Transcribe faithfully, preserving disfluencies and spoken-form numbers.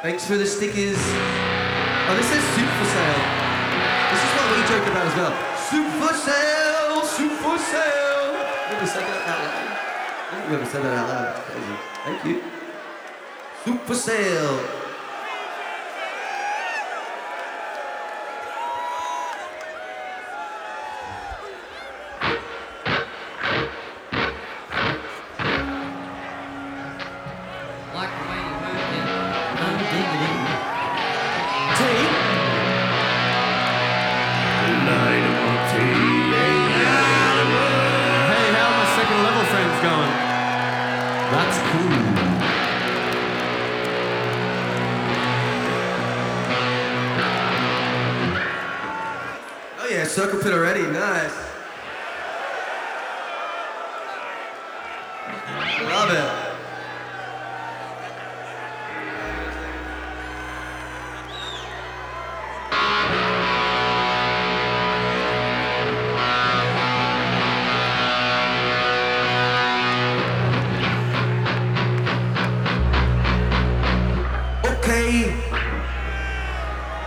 Thanks for the stickers. Oh, this says soup for sale. This is what we joke about as well. Soup for sale, soup for sale. Never said that out loud. I think we ever said that out loud. That's crazy. Thank you. Soup for sale. Like the way you moved it. No diggity. Tea? Hey, how are my second level friends going? That's cool. Oh yeah, circle pit already. Nice. Love it.